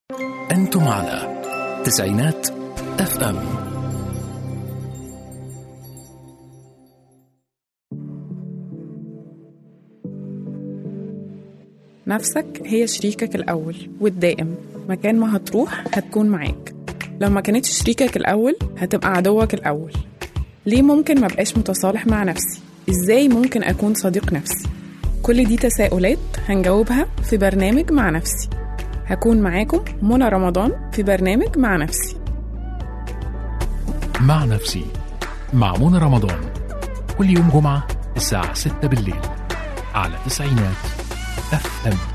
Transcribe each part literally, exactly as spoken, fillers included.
أنتم على تسعينات اف ام. نفسك هي شريكك الأول والدائم، مكان ما هتروح هتكون معاك. لو ما كانتش شريكك الأول هتبقى عدوك الأول. ليه ممكن ما بقاش متصالح مع نفسي؟ إزاي ممكن أكون صديق نفسي؟ كل دي تساؤلات هنجاوبها في برنامج مع نفسي. هكون معاكم منى رمضان في برنامج مع نفسي. مع نفسي مع منى رمضان، كل يوم جمعة الساعة ستة بالليل على تسعينات اف ام.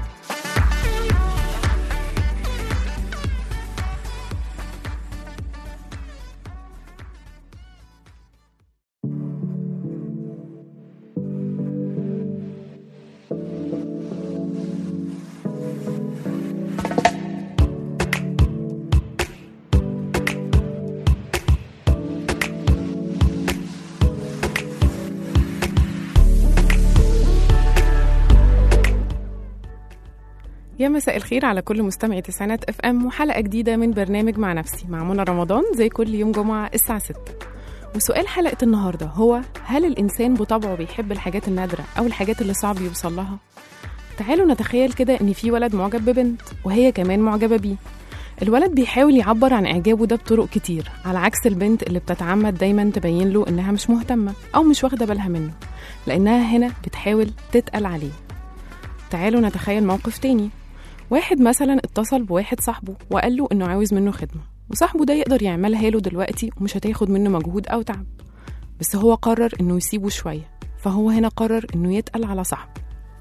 يا مساء الخير على كل مستمعي تسعينات اف ام، وحلقة جديدة من برنامج مع نفسي مع منى رمضان زي كل يوم جمعة الساعة ستة. وسؤال حلقة النهاردة هو: هل الإنسان بطبعه بيحب الحاجات النادرة أو الحاجات اللي صعب يوصل لها؟ تعالوا نتخيل كده إن في ولد معجب ببنت وهي كمان معجبة بيه. الولد بيحاول يعبر عن إعجابه ده بطرق كتير، على عكس البنت اللي بتتعمد دايما تبين له إنها مش مهتمة أو مش واخدة بالها منه، لأنها هنا بتحاول تتقل عليه. تعالوا نتخيل موقف تاني. واحد مثلا اتصل بواحد صاحبه وقال له انه عاوز منه خدمة، وصاحبه ده يقدر يعملها له دلوقتي ومش هتاخد منه مجهود او تعب، بس هو قرر انه يسيبه شوية، فهو هنا قرر انه يتقل على صاحبه.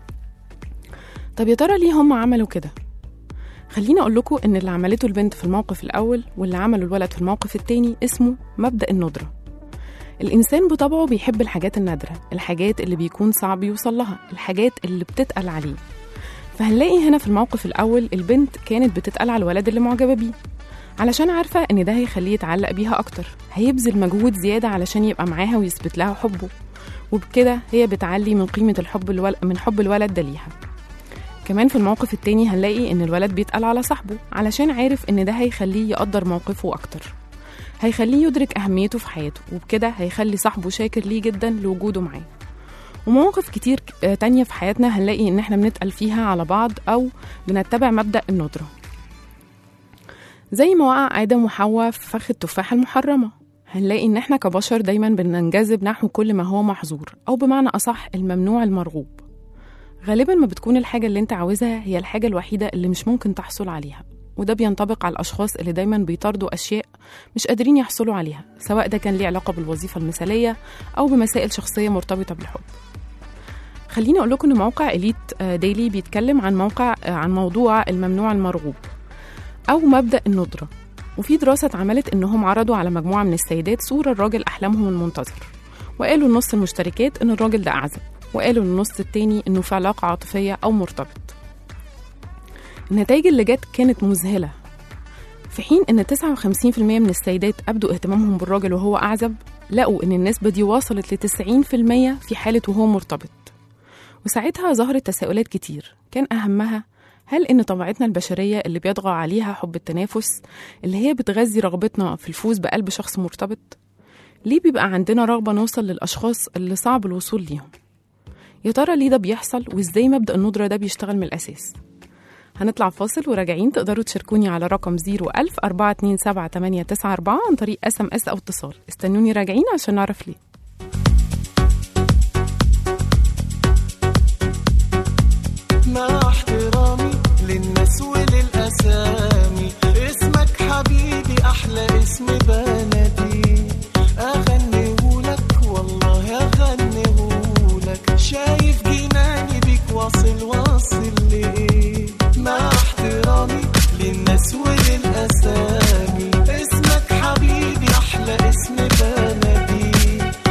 طب يا ترى ليه هم عملوا كده؟ خليني اقول لكم ان اللي عملته البنت في الموقف الاول واللي عمله الولد في الموقف التاني اسمه مبدأ الندرة. الانسان بطبعه بيحب الحاجات النادرة، الحاجات اللي بيكون صعب يوصل لها، الحاجات اللي بتتقل عليه. فهنلاقي هنا في الموقف الأول البنت كانت بتتقل على الولد اللي معجبة بيه، علشان عارفة إن ده هيخليه يتعلق بيها أكتر، هيبذل مجهود زيادة علشان يبقى معاها ويثبت لها حبه، وبكده هي بتعلي من قيمة الحب الول... من حب الولد ده ليها. كمان في الموقف التاني هنلاقي إن الولد بيتقل على صاحبه علشان عارف إن ده هيخليه يقدر موقفه أكتر، هيخليه يدرك أهميته في حياته، وبكده هيخلي صاحبه شاكر ليه جدا لوجوده معاه. ومواقف كتير تانية في حياتنا هنلاقي إن إحنا بنتقل فيها على بعض أو بنتبع مبدأ الندرة، زي ما وقع آدم وحواء في فخ التفاحة المحرمة. هنلاقي إن إحنا كبشر دايما بننجذب نحو كل ما هو محظور، أو بمعنى أصح الممنوع المرغوب. غالبا ما بتكون الحاجة اللي أنت عاوزها هي الحاجة الوحيدة اللي مش ممكن تحصل عليها، وده بينطبق على الأشخاص اللي دايما بيطاردوا أشياء مش قادرين يحصلوا عليها، سواء ده كان ليه علاقة بالوظيفة المثالية أو بمسائل شخصية مرتبطة بالحب. خليني أقول لكم إن موقع إليت ديلي بيتكلم عن موقع عن موضوع الممنوع المرغوب أو مبدأ الندرة. وفي دراسة اتعملت إنهم عرضوا على مجموعة من السيدات صورة الراجل أحلامهم المنتظر، وقالوا النص المشتركات إن الراجل ده أعزب، وقالوا النص التاني إنه في علاقة عاطفية أو مرتبط. النتائج اللي جت كانت مذهلة. في حين إن تسعة وخمسين بالمية من السيدات أبدوا اهتمامهم بالراجل وهو أعزب، لقوا إن النسبة دي وصلت لتسعين بالمية في حالة وهو مرتبط. وساعتها ظهرت تساؤلات كتير، كان أهمها: هل إن طبيعتنا البشرية اللي بيطغى عليها حب التنافس، اللي هي بتغذي رغبتنا في الفوز بقلب شخص مرتبط؟ ليه بيبقى عندنا رغبة نوصل للأشخاص اللي صعب الوصول ليهم؟ يا ترى ليه ده بيحصل، وإزاي مبدأ الندرة ده بيشتغل من الأساس؟ هنطلع فاصل وراجعين. تقدروا تشاركوني على رقم زيرو ألف أربعة اتنين سبعة تمانية تسعة أربعة عن طريق اس ام اس أو اتصال. استنوني راجعين عشان نعرف ليه. مع احترامي للناس وللأسامي، اسمك حبيبي أحلى اسم بلدي، أغنيهولك والله أغنيهولك، شايف جناني بيك واصل واصل ليه. مع احترامي للناس وللأسامي، اسمك حبيبي أحلى اسم بلدي،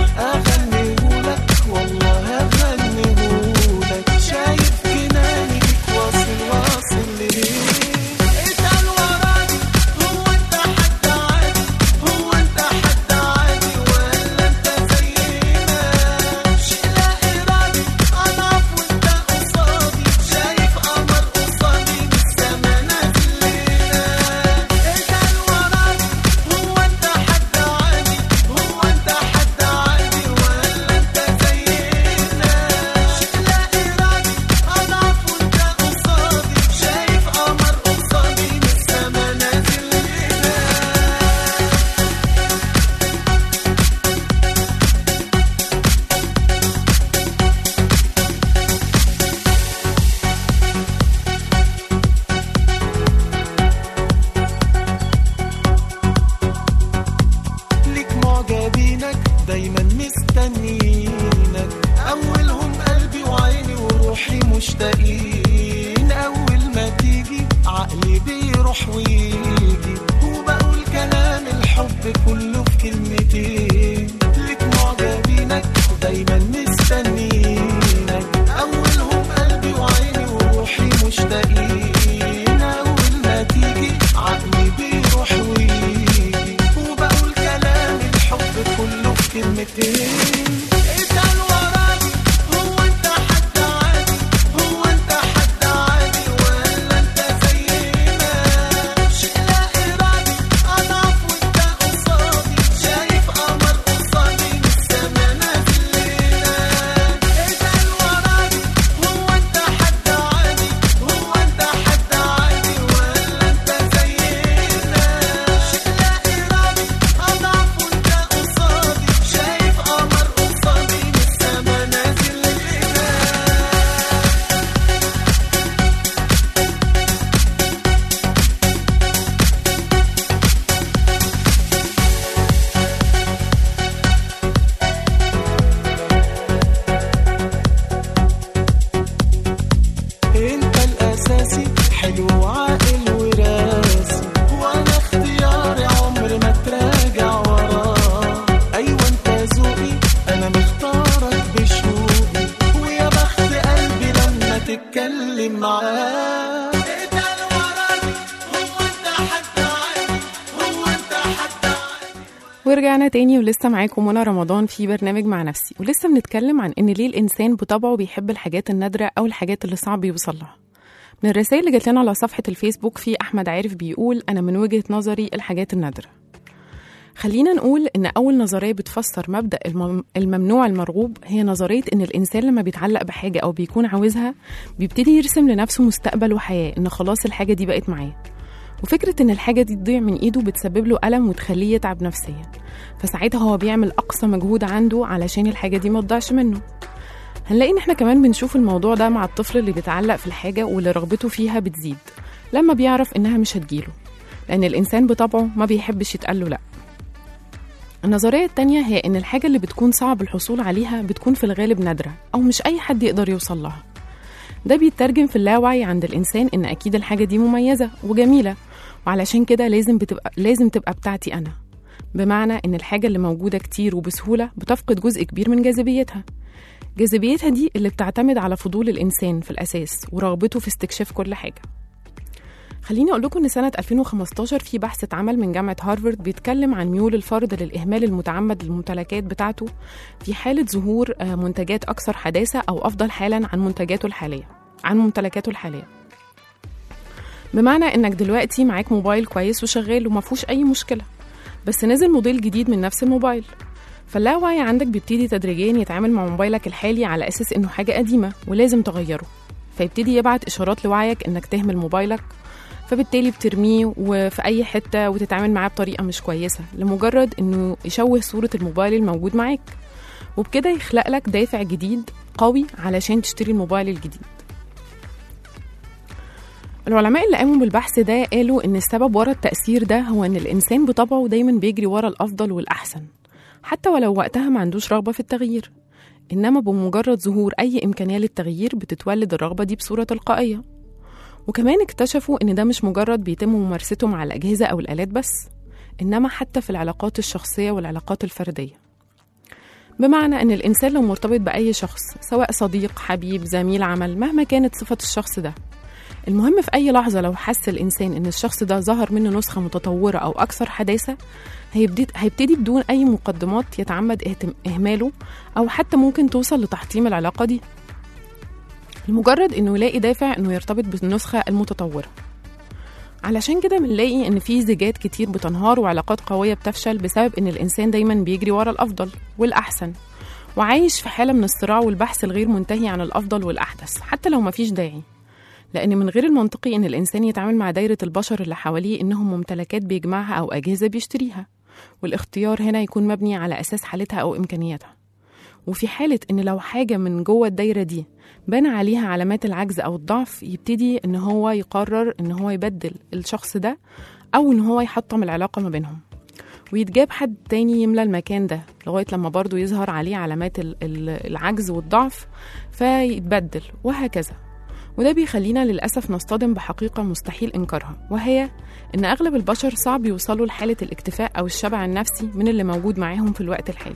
بيروح ويجي، وبقول كلام الحب كله في كلمتين، لك معجبينك دايما مستنينك، أولهم قلبي وعيني وروحي مشتاقين، أول ما تيجي عقلي بيروح ويجي، وبقول كلام الحب كله في كلمتين. ورجعنا تاني ولسه معاكم منى رمضان في برنامج مع نفسي، ولسه بنتكلم عن ان ليه الانسان بطبعه بيحب الحاجات النادره او الحاجات اللي صعب يوصل لها. من الرسائل اللي جات لنا على صفحه الفيسبوك في احمد عارف بيقول انا من وجهه نظري الحاجات النادره. خلينا نقول ان اول نظريه بتفسر مبدا الممنوع المرغوب هي نظريه ان الانسان لما بيتعلق بحاجه او بيكون عاوزها بيبتدي يرسم لنفسه مستقبل وحياه، ان خلاص الحاجه دي بقت معاه، وفكرة إن الحاجة دي تضيع من إيده بتسبب له ألم وتخليه يتعب نفسيا، فساعتها هو بيعمل أقصى مجهود عنده علشان الحاجة دي ما تضيعش منه. هنلاقي إن إحنا كمان بنشوف الموضوع ده مع الطفل اللي بيتعلق في الحاجة واللي رغبته فيها بتزيد لما بيعرف إنها مش هتجيله، لأن الإنسان بطبعه ما بيحبش يتقاله لأ. النظرية التانية هي إن الحاجة اللي بتكون صعب الحصول عليها بتكون في الغالب نادرة أو مش أي حد يقدر يوصل لها. ده بيترجم في اللاوعي عند الإنسان إن أكيد الحاجة دي مميزة وجميلة، وعلشان كده لازم بتبقى لازم تبقى بتاعتي أنا، بمعنى إن الحاجة اللي موجودة كتير وبسهولة بتفقد جزء كبير من جاذبيتها. جاذبيتها دي اللي بتعتمد على فضول الإنسان في الأساس ورغبته في استكشاف كل حاجة. خليني أقول لكم إن سنة ألفين وخمستاشر في بحث اتعمل من جامعة هارفارد بيتكلم عن ميول الفرد للإهمال المتعمد للممتلكات بتاعته في حالة ظهور منتجات أكثر حداثة أو أفضل حالا عن منتجاته الحالية عن ممتلكاته الحالية. بمعنى إنك دلوقتي معاك موبايل كويس وشغال ومفهوش أي مشكلة، بس نزل موديل جديد من نفس الموبايل، فاللاوعي عندك بيبتدي تدريجيا يتعامل مع موبايلك الحالي على أساس إنه حاجة قديمة ولازم تغيره، فيبتدي يبعت إشارات لوعيك إنك تهمل موبايلك، فبالتالي بترميه وفي أي حتة وتتعامل معاه بطريقة مش كويسة لمجرد إنه يشوه صورة الموبايل الموجود معاك، وبكده يخلق لك دافع جديد قوي علشان تشتري الموبايل الجديد. العلماء اللي قاموا بالبحث ده قالوا إن السبب ورا التأثير ده هو إن الإنسان بطبعه دايما بيجري ورا الأفضل والأحسن، حتى ولو وقتها ما عندوش رغبة في التغيير، إنما بمجرد ظهور أي إمكانية للتغيير بتتولد الرغبة دي بصورة تلقائية. وكمان اكتشفوا إن ده مش مجرد بيتم ممارسته مع الأجهزة أو الآلات بس، إنما حتى في العلاقات الشخصية والعلاقات الفردية. بمعنى إن الإنسان لو مرتبط بأي شخص سواء صديق، حبيب، زميل عمل، مهما كانت صفة الشخص ده، المهم في أي لحظة لو حس الإنسان إن الشخص ده ظهر منه نسخة متطورة أو أكثر حداثة، هيبتدي, هيبتدي بدون أي مقدمات يتعمد إهماله، أو حتى ممكن توصل لتحطيم العلاقة دي لمجرد إنه يلاقي دافع إنه يرتبط بالنسخة المتطورة. علشان كده بنلاقي إن في زيجات كتير بتنهار وعلاقات قوية بتفشل بسبب إن الإنسان دايما بيجري ورا الأفضل والأحسن، وعايش في حالة من الصراع والبحث الغير منتهي عن الأفضل والأحدث حتى لو مفيش داعي، لأن من غير المنطقي إن الإنسان يتعامل مع دايرة البشر اللي حواليه إنهم ممتلكات بيجمعها أو أجهزة بيشتريها، والاختيار هنا يكون مبني على أساس حالتها أو إمكانياتها. وفي حالة إن لو حاجة من جوه الدايرة دي بان عليها علامات العجز أو الضعف، يبتدي إن هو يقرر إن هو يبدل الشخص ده أو إن هو يحطم العلاقة ما بينهم، ويتجاب حد تاني يملى المكان ده لغاية لما برضو يظهر عليه علامات العجز والضعف فيتبدل، وهكذا. وده بيخلينا للأسف نصطدم بحقيقة مستحيل إنكارها، وهي إن أغلب البشر صعب يوصلوا لحالة الاكتفاء أو الشبع النفسي من اللي موجود معاهم في الوقت الحالي.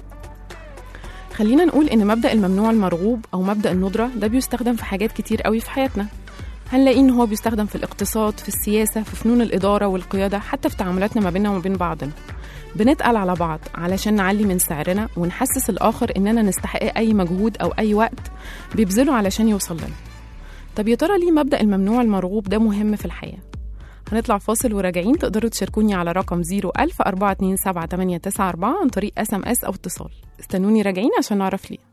خلينا نقول إن مبدأ الممنوع المرغوب أو مبدأ الندرة ده بيستخدم في حاجات كتير قوي في حياتنا. هنلاقي إن هو بيستخدم في الاقتصاد، في السياسة، في فنون الإدارة والقيادة، حتى في تعاملاتنا ما بيننا وما بين بعضنا. بنتقل على بعض علشان نعلي من سعرنا ونحسس الآخر إننا نستحق أي مجهود أو أي وقت بيبذله علشان يوصل لنا. طب يا ترى ليه مبدأ الممنوع المرغوب ده مهم في الحياة؟ هنطلع فاصل وراجعين. تقدروا تشاركوني على رقم صفر ألف أربعة اتنين سبعة تمانية تسعة أربعة عن طريق اس ام اس او اتصال. استنوني راجعين عشان نعرف ليه.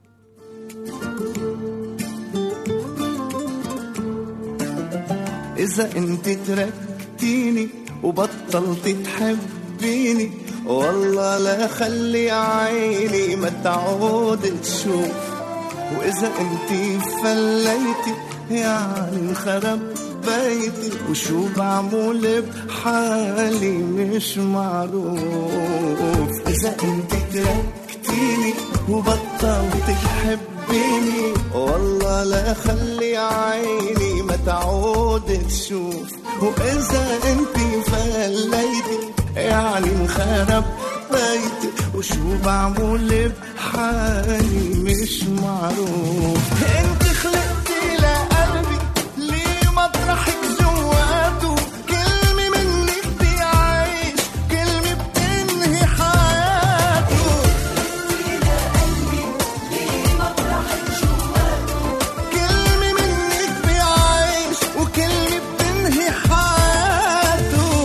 إذا أنت تركتيني وبطلت تحبيني، والله لا خلي عيني ما تعود تشوف. وإذا أنت فليتي يعني انخرب بيتي، وشو بعمل بحالي مش معروف. إذا أنت تركتيني وبطلت تحبيني، والله لا خلي عيني ما تعود تشوف. وإذا أنت فليتي يعني انخرب بيتي، وشو بعمل بحالي مش معروف. أنت خلقتي لقلبي ليه مطرحك جواته، كلمة منك بيعيش كلمة بتنهي حياته. خلقتي لقلبي ليه مطرحك جواته، كلمة منك بيعيش وكلمة بتنهي حياته.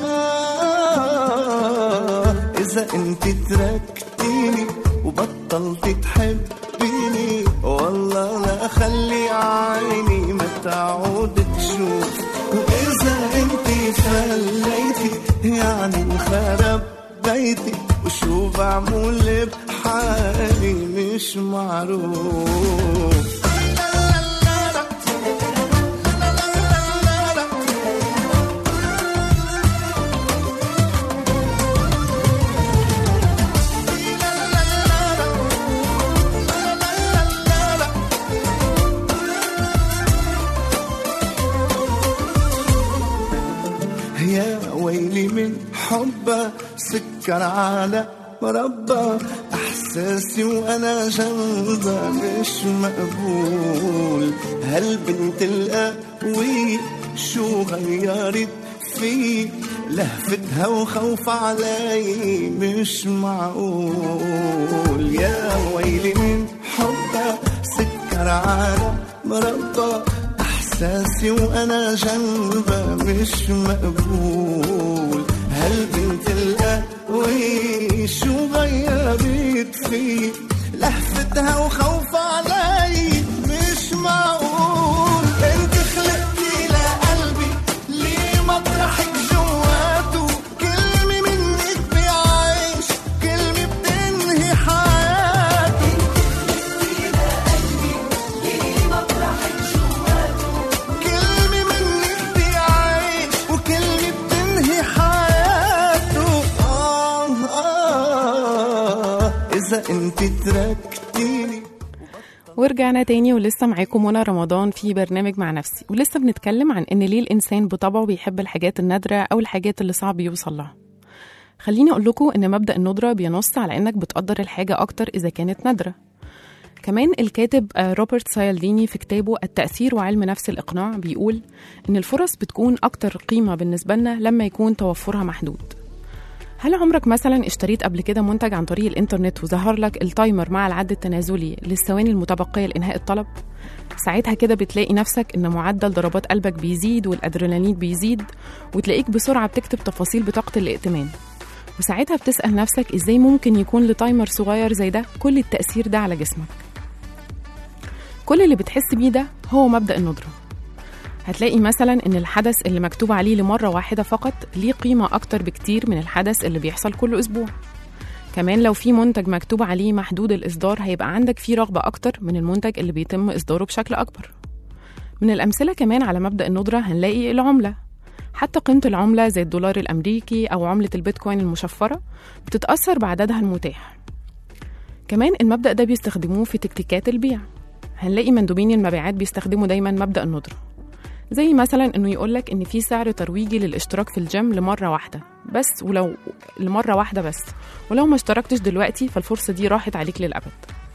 آه إذا انت تركتيني وبطلت تحبيني، والله لا خلي عيني ما تعود تشوف. وإذا انت فليتي يعني انخرب بيتي، وشو بعمل بحالي مش معروف. يا ويلي من حبه سكر على مربى، احساسي وانا جنبه مش مقبول. هالبنت القوية شو غيرت في، لهفتها وخوف علي مش معقول. يا ويلي من حبه سكر على مربى، احساسي وانا جنبه مش مقبول. هالبنت القوي شو غيرت فيه، لهفتها وخوف علي مش معقول. انت خلقتي لقلبي ليه مطرحك جواته، كلمة منك بيعيش كلمة بتنهي حياته. خلقتي لقلبي ليه مطرحك جواته، كلمة منك بيعيش وكلمة بتنهي حياته. آه آه إذا انت تركتيني. ورجعنا تاني ولسه معاكم منى رمضان في برنامج مع نفسي، ولسه بنتكلم عن ان ليه الانسان بطبعه بيحب الحاجات النادرة او الحاجات اللي صعب يوصل لها. خليني اقول لكم ان مبدأ الندرة بينص على انك بتقدر الحاجة اكتر اذا كانت نادرة. كمان الكاتب روبرت سايالديني في كتابه التأثير وعلم نفس الإقناع بيقول ان الفرص بتكون اكتر قيمة بالنسبة لنا لما يكون توفرها محدود. هل عمرك مثلا اشتريت قبل كده منتج عن طريق الانترنت وظهر لك التايمر مع العد التنازلي للثواني المتبقية لإنهاء الطلب؟ ساعتها كده بتلاقي نفسك ان معدل ضربات قلبك بيزيد والادرينالين بيزيد، وتلاقيك بسرعة بتكتب تفاصيل بطاقة الائتمان. وساعتها بتسأل نفسك ازاي ممكن يكون لتايمر صغير زي ده كل التأثير ده على جسمك. كل اللي بتحس بيه ده هو مبدأ الندرة. هتلاقي مثلا ان الحدث اللي مكتوب عليه لمرة واحدة فقط ليه قيمة اكتر بكتير من الحدث اللي بيحصل كل اسبوع. كمان لو في منتج مكتوب عليه محدود الإصدار هيبقى عندك فيه رغبة أكتر من المنتج اللي بيتم إصداره بشكل أكبر. من الأمثلة كمان على مبدأ الندرة هنلاقي العملة. حتى قيمة العملة زي الدولار الأمريكي أو عملة البيتكوين المشفرة بتتأثر بعددها المتاح. كمان المبدأ ده بيستخدموه في تكتيكات البيع. هنلاقي مندوبين المبيعات بيستخدموا دايما مبدأ الندرة، زي مثلا انه يقولك ان في سعر ترويجي للاشتراك في الجيم لمرة واحدة بس، ولو لمرة واحدة بس ولو ما اشتركتش دلوقتي فالفرصة دي راحت عليك للأبد.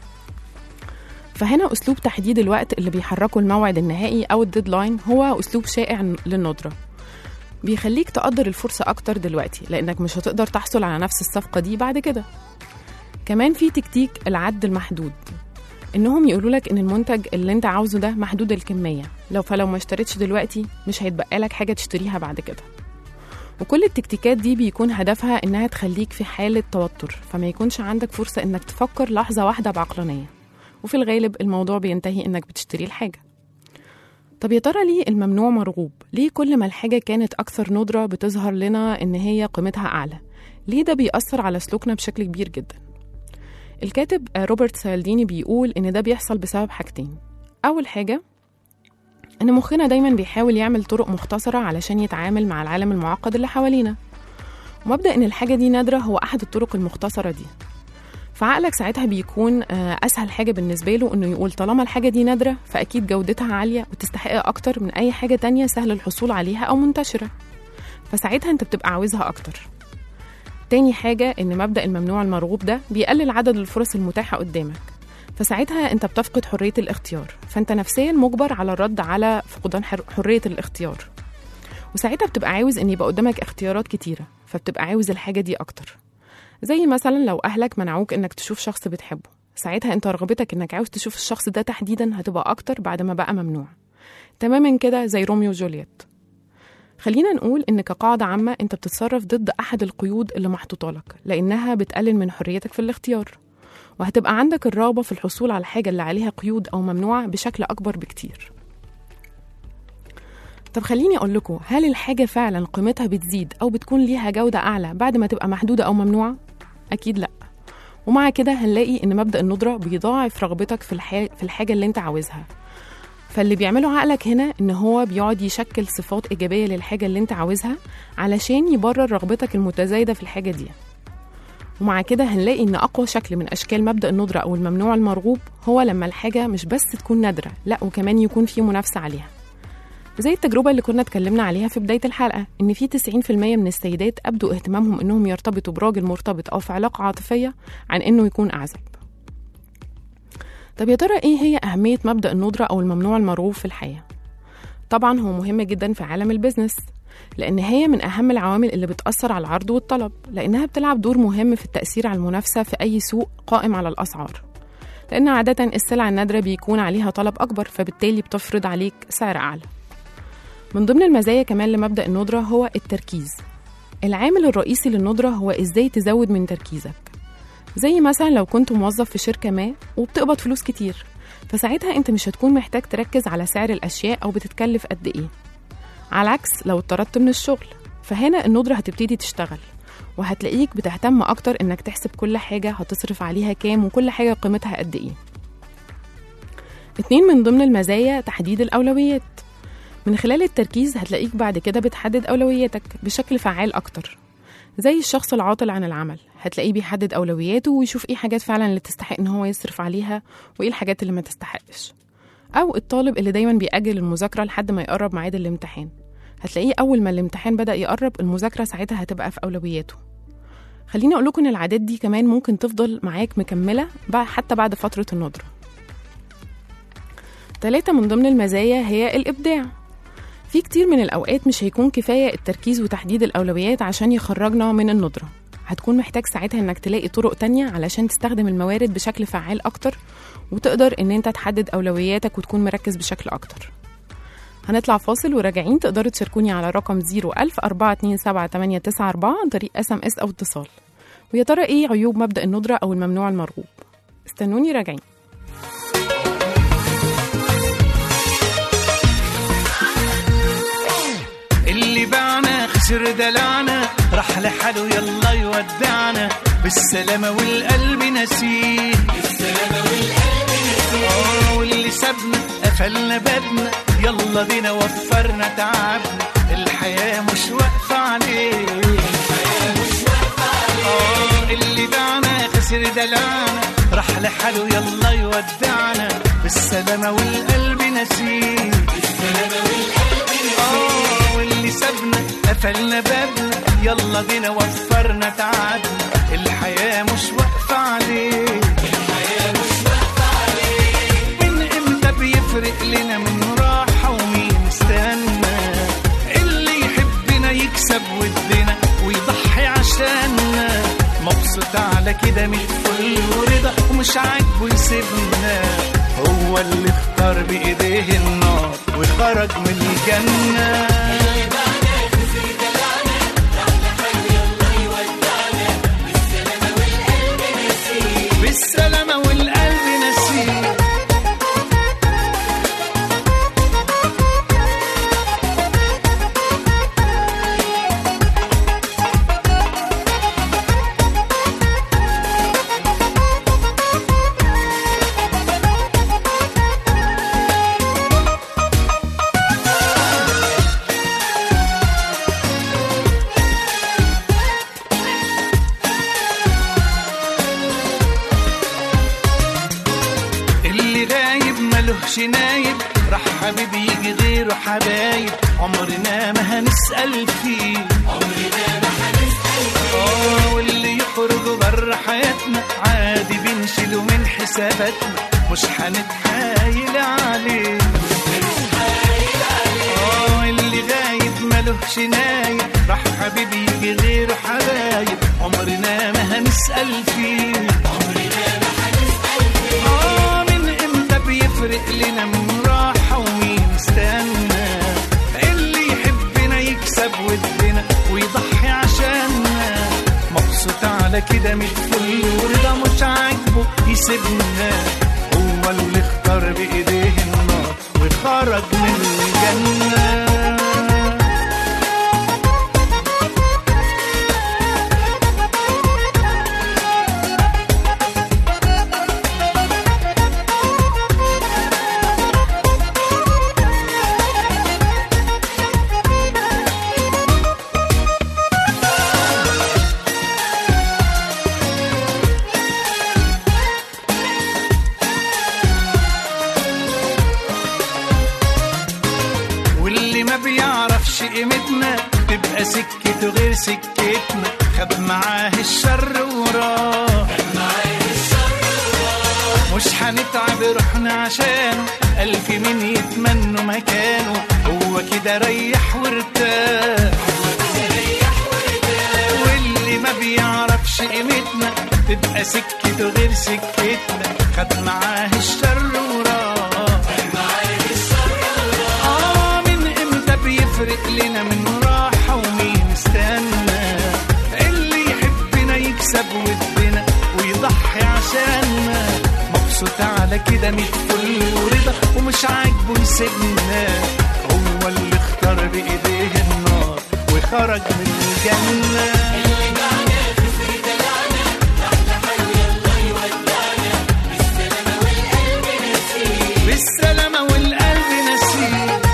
فهنا أسلوب تحديد الوقت اللي بيحركه الموعد النهائي أو الديدلاين هو أسلوب شائع للندرة، بيخليك تقدر الفرصة أكتر دلوقتي لأنك مش هتقدر تحصل على نفس الصفقة دي بعد كده. كمان في تكتيك العد المحدود، إنهم يقولولك إن المنتج اللي أنت عاوزه ده محدود الكمية، لو فلو ما اشتريتش دلوقتي مش هيتبقى لك حاجة تشتريها بعد كده. وكل التكتيكات دي بيكون هدفها إنها تخليك في حالة توتر، فما يكونش عندك فرصة إنك تفكر لحظة واحدة بعقلانية، وفي الغالب الموضوع بينتهي إنك بتشتري الحاجة. طب يا ترى ليه الممنوع مرغوب؟ ليه كل ما الحاجة كانت أكثر ندرة بتظهر لنا إن هي قيمتها أعلى؟ ليه ده بيأثر على سلوكنا بشكل كبير جدا؟ الكاتب روبرت سالديني بيقول إن ده بيحصل بسبب حاجتين. أول حاجة إن مخنا دايما بيحاول يعمل طرق مختصرة علشان يتعامل مع العالم المعقد اللي حوالينا، ومبدأ إن الحاجة دي نادرة هو أحد الطرق المختصرة دي. فعقلك ساعتها بيكون أسهل حاجة بالنسبة له إنه يقول طالما الحاجة دي نادرة فأكيد جودتها عالية وتستحق أكتر من أي حاجة تانية سهل الحصول عليها أو منتشرة، فساعتها أنت بتبقى عاوزها أكتر. تاني حاجة إن مبدأ الممنوع المرغوب ده بيقلل عدد الفرص المتاحة قدامك، فساعتها أنت بتفقد حرية الاختيار، فأنت نفسيا مجبر على الرد على فقدان حرية الاختيار، وساعتها بتبقى عاوز إن يبقى قدامك اختيارات كتيرة، فبتبقى عاوز الحاجة دي أكتر. زي مثلا لو أهلك منعوك إنك تشوف شخص بتحبه، ساعتها أنت رغبتك إنك عاوز تشوف الشخص ده تحديدا هتبقى أكتر بعد ما بقى ممنوع. تماما كده زي روميو وجولييت. خلينا نقول إن كقاعدة عامة أنت بتتصرف ضد أحد القيود اللي محطوطة لك لأنها بتقلل من حريتك في الاختيار، وهتبقى عندك الرغبة في الحصول على الحاجة اللي عليها قيود أو ممنوعة بشكل أكبر بكتير. طب خليني أقول لكم، هل الحاجة فعلا قيمتها بتزيد أو بتكون ليها جودة أعلى بعد ما تبقى محدودة أو ممنوعة؟ أكيد لأ. ومع كده هنلاقي إن مبدأ الندرة بيضاعف رغبتك في, الح... في الحاجة اللي أنت عاوزها. فاللي بيعمله عقلك هنا إن هو بيقعد يشكل صفات إيجابية للحاجة اللي أنت عاوزها علشان يبرر رغبتك المتزايدة في الحاجة دي. ومع كده هنلاقي إن أقوى شكل من أشكال مبدأ الندرة أو الممنوع المرغوب هو لما الحاجة مش بس تكون نادرة، لأ وكمان يكون في منافسة عليها. زي التجربة اللي كنا اتكلمنا عليها في بداية الحلقة، إن في تسعين في المية من السيدات أبدوا اهتمامهم إنهم يرتبطوا براجل مرتبط أو في علاقة عاطفية عن إنه يكون أعزب. طب يا ترى إيه هي أهمية مبدأ الندرة أو الممنوع المرغوب في الحياة؟ طبعا هو مهم جدا في عالم البيزنس، لأن هي من أهم العوامل اللي بتأثر على العرض والطلب، لأنها بتلعب دور مهم في التأثير على المنافسة في أي سوق قائم على الأسعار، لأن عادة السلع النادرة بيكون عليها طلب أكبر، فبالتالي بتفرض عليك سعر أعلى. من ضمن المزايا كمان لمبدأ الندرة هو التركيز. العامل الرئيسي للندرة هو إزاي تزود من تركيزك. زي مثلا لو كنت موظف في شركة ما وبتقبض فلوس كتير، فساعتها أنت مش هتكون محتاج تركز على سعر الأشياء أو بتتكلف قد إيه. على العكس لو اتطردت من الشغل، فهنا الندرة هتبتدي تشتغل، وهتلاقيك بتهتم أكتر إنك تحسب كل حاجة هتصرف عليها كام وكل حاجة قيمتها قد إيه. اتنين من ضمن المزايا تحديد الأولويات. من خلال التركيز هتلاقيك بعد كده بتحدد أولوياتك بشكل فعال أكتر. زي الشخص العاطل عن العمل، هتلاقيه بيحدد أولوياته ويشوف إيه حاجات فعلا اللي تستحق إن هو يصرف عليها وإيه الحاجات اللي ما تستحقش. أو الطالب اللي دايما بيأجل المذاكرة لحد ما يقرب ميعاد الامتحان، هتلاقيه أول ما الامتحان بدأ يقرب المذاكرة ساعتها هتبقى في أولوياته. خليني أقول لكم إن العادات دي كمان ممكن تفضل معاك مكملة حتى بعد فترة الندرة. ثلاثة من ضمن المزايا هي الإبداع. في كتير من الأوقات مش هيكون كفاية التركيز وتحديد الأولويات عشان يخرجنا من الندرة، هتكون محتاج ساعتها إنك تلاقي طرق تانية علشان تستخدم الموارد بشكل فعال أكتر، وتقدر إن أنت تحدد أولوياتك وتكون مركز بشكل أكتر. هنطلع فاصل وراجعين. تقدروا تشاركوني على رقم زيرو ألف أربعة اتنين سبعة تمانية تسعة أربعة عن طريق اس ام اس أو اتصال. ويا ترى إيه عيوب مبدأ الندرة أو الممنوع المرغوب؟ استنوني راجعين. اللي باعنا خسر دلعنا، راح لحاله يلا يودعنا، بالسلامة والقلب نسيه، بالسلامة والقلب نسيه. اه واللي سابنا قفلنا بابنا، يلا بينا وفرنا تعبنا، الحياة مش واقفة عليه، الحياة مش واقفة عليه. اه اللي باعنا خسر دلعنا، راح لحاله يلا يودعنا، بالسلامة والقلب نسيه. آه واللي سابنا قفلنا بابنا، يلا بينا وفرنا تعبنا، الحياة مش واقفة عليه. من امتى بيفرق لنا من راحة ومين استنى؟ اللي يحبنا يكسب ودنا ويضحي عشاننا، مبسوط على كده من الفل ورضا ومش عاجبه يسيبنا. هو اللي اختار بإيديه النار وخرج من الجنة. بالسلامة والقلب نسيه. ملهش نايب، راح حبيبي يجي غيره حبايب، عمرنا ما هنسأل فيه، عمرنا ما هنسأل فيه. اه واللي يخرج بره حياتنا عادي بنشيله من حساباتنا، مش هنتحايل عليه. اه اللي غايب ملهش نايب، راح حبيبي يجي غيره حبايب، عمرنا ما هنسأل فيه، عمرنا ما هنسأل فيه. اه يفرق لنا من راحة ومين استنى؟ اللي يحبنا يكسب ودنا ويضحي عشاننا، مبسوط على كده من الفل ورضا مش عاجبه يسيبنا. هو اللي اختار بإيديه النار وخرج من الجنة. قيمتنا تبقى سكته غير سكتنا، خد معاه الشر وراه، مش هنتعب روحنا عشانه، ألف مين يتمنوا مكانه، هو كده ريح وارتاح. واللي ما بيعرفش قيمتنا تبقى سكته غير سكتنا، خد معاه الشر وراه. يفرق لنا من راحة ومين استنى؟ اللي يحبنا يكسب ودنا ويضحي عشاننا، مبسوط على كده من الفل ورضا ومش عاجبه يسيبنا. هو اللي اختار بإيديه النار وخرج من الجنة. بالسلامة والقلب نسيه.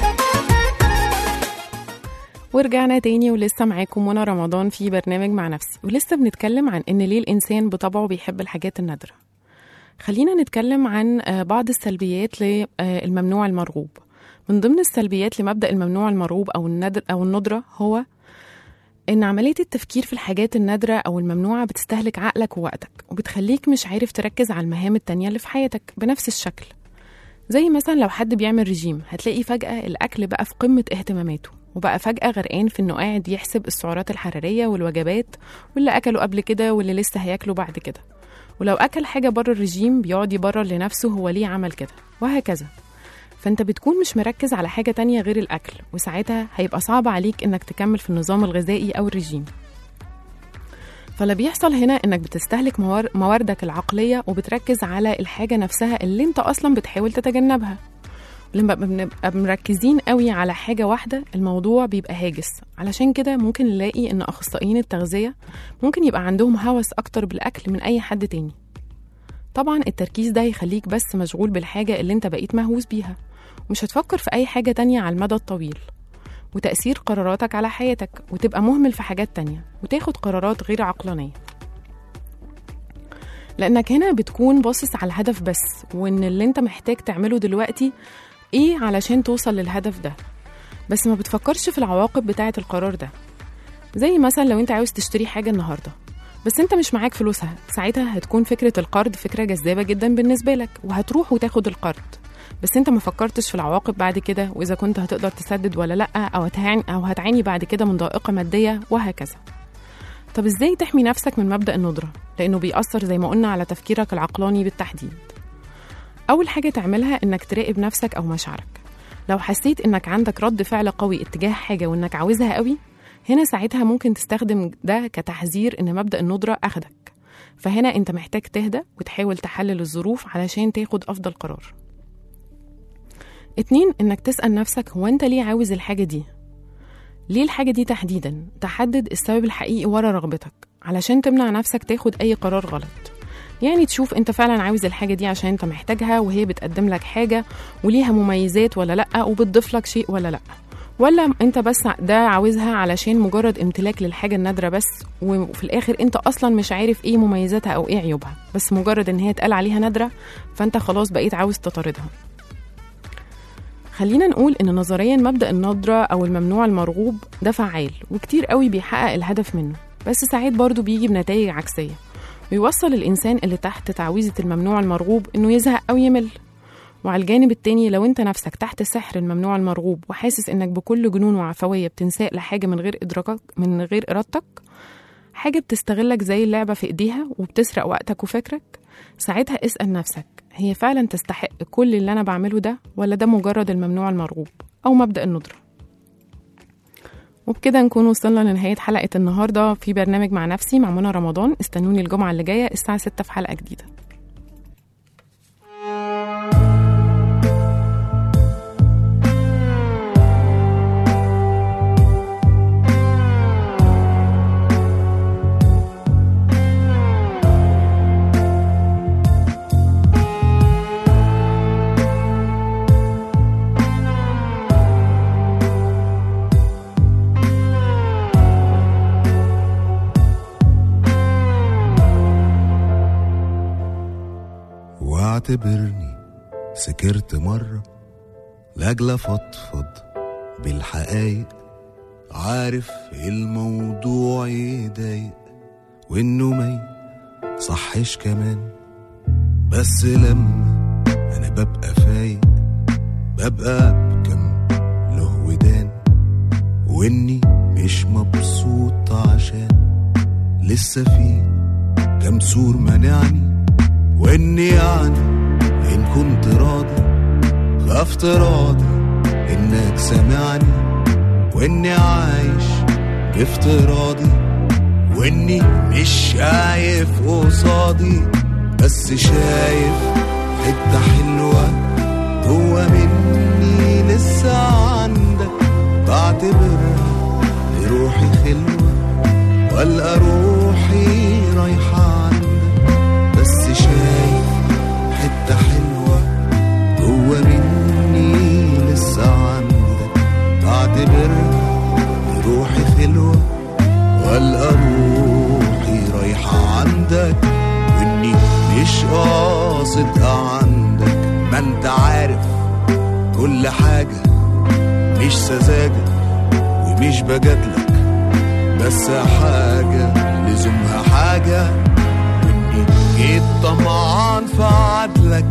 ورجعنا تاني ولسه معاكم منى رمضان في برنامج مع نفسي، ولسه بنتكلم عن إن ليه الإنسان بطبعه بيحب الحاجات النادرة. خلينا نتكلم عن بعض السلبيات للممنوع المرغوب. من ضمن السلبيات لمبدأ الممنوع المرغوب أو الندر أو الندرة هو إن عملية التفكير في الحاجات النادرة أو الممنوعة بتستهلك عقلك ووقتك، وبتخليك مش عارف تركز على المهام التانية اللي في حياتك بنفس الشكل. زي مثلا لو حد بيعمل رجيم، هتلاقي فجأة الأكل بقى في قمة اهتماماته، وبقى فجأة غرقان في إنه قاعد يحسب السعرات الحرارية والوجبات واللي أكله قبل كده واللي لسه هياكله بعد كده. ولو أكل حاجة بره الرجيم بيقعد يبرر لنفسه هو ليه عمل كده، وهكذا. فأنت بتكون مش مركز على حاجة تانية غير الأكل، وساعتها هيبقى صعب عليك إنك تكمل في النظام الغذائي أو الرجيم. فاللي بيحصل هنا إنك بتستهلك مواردك العقلية وبتركز على الحاجة نفسها اللي أنت أصلا بتحاول تتجنبها. لما بنبقى مركزين قوي على حاجة واحدة الموضوع بيبقى هاجس. علشان كده ممكن نلاقي إن أخصائيين التغذية ممكن يبقى عندهم هوس أكتر بالأكل من أي حد تاني. طبعا التركيز ده يخليك بس مشغول بالحاجة اللي انت بقيت مهووس بيها، ومش هتفكر في أي حاجة تانية على المدى الطويل، وتأثير قراراتك على حياتك، وتبقى مهمل في حاجات تانية وتاخد قرارات غير عقلانية. لأنك هنا بتكون باصص على الهدف بس، وإن اللي انت محتاج تعمله دلوقتي ايه علشان توصل للهدف ده، بس ما بتفكرش في العواقب بتاعة القرار ده. زي مثلا لو انت عاوز تشتري حاجة النهاردة بس انت مش معاك فلوسها، ساعتها هتكون فكرة القرض فكرة جذابة جدا بالنسبة لك، وهتروح وتاخد القرض، بس انت ما فكرتش في العواقب بعد كده، وإذا كنت هتقدر تسدد ولا لأ، أو هتعاني, أو هتعاني بعد كده من ضائقة مادية وهكذا. طب ازاي تحمي نفسك من مبدأ الندرة؟ لأنه بيأثر زي ما قلنا على تفكيرك العقلاني بالتحديد. أول حاجة تعملها إنك تراقب نفسك أو مشاعرك. لو حسيت إنك عندك رد فعل قوي اتجاه حاجة وإنك عاوزها قوي، هنا ساعتها ممكن تستخدم ده كتحذير إن مبدأ الندرة أخدك، فهنا أنت محتاج تهدى وتحاول تحلل الظروف علشان تاخد أفضل قرار. اتنين، إنك تسأل نفسك هو أنت ليه عاوز الحاجة دي؟ ليه الحاجة دي تحديداً؟ تحدد السبب الحقيقي ورا رغبتك علشان تمنع نفسك تاخد أي قرار غلط. يعني تشوف أنت فعلاً عاوز الحاجة دي عشان أنت محتاجها وهي بتقدم لك حاجة وليها مميزات ولا لأ، وبتضيف لك شيء ولا لأ، ولا أنت بس ده عاوزها علشان مجرد امتلاك للحاجة النادرة بس، وفي الآخر أنت أصلاً مش عارف إيه مميزاتها أو إيه عيوبها، بس مجرد إن هي تقال عليها نادرة فأنت خلاص بقيت عاوز تطاردها. خلينا نقول إن نظرياً مبدأ الندرة أو الممنوع المرغوب ده فعال وكتير قوي بيحقق الهدف منه، بس ساعات برضو بيجي بنتائج عكسية ويوصل الإنسان اللي تحت تعويذة الممنوع المرغوب إنه يزهق أو يمل. وعلى الجانب التاني لو أنت نفسك تحت سحر الممنوع المرغوب وحاسس إنك بكل جنون وعفوية بتنساق لحاجة من غير إدراكك من غير إرادتك، حاجة بتستغلك زي اللعبة في إيديها وبتسرق وقتك وفكرك، ساعتها اسأل نفسك هي فعلا تستحق كل اللي أنا بعمله ده، ولا ده مجرد الممنوع المرغوب أو مبدأ الندرة؟ وبكده نكون وصلنا لنهاية حلقة النهاردة في برنامج مع نفسي مع منى رمضان. استنوني الجمعة اللي جاية الساعة ستة في حلقة جديدة. واعتبرني سكرت مرة لاجل افضفض بالحقايق، عارف الموضوع يضايق وانه ما صحش كمان، بس لما انا ببقى فايق ببقى بكم له ودان، واني مش مبسوط عشان لسه في كم سور منعني، واني يعني ان كنت راضي فافتراضي انك سامعني، واني عايش بافتراضي، واني مش شايف قصادي بس شايف حتة حلوة جوا مني لسه عندك، بعتبرها لروحي خلوة والقى روحي رايحة عندك، بس شايف حتة حلوة جوا مني لسه عندك، بعتبرها لروحي خلوة والقى روحي رايحة عندك، واني مش قاصد عندك، ما انت عارف كل حاجة مش سذاجة ومش بجادلك، بس حاجة لزومها حاجة، واني جيت طمعان في عدلك،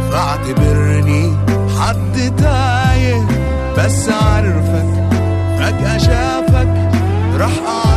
فاعتبرني حد تايه بس عارفك فجأة شافك راح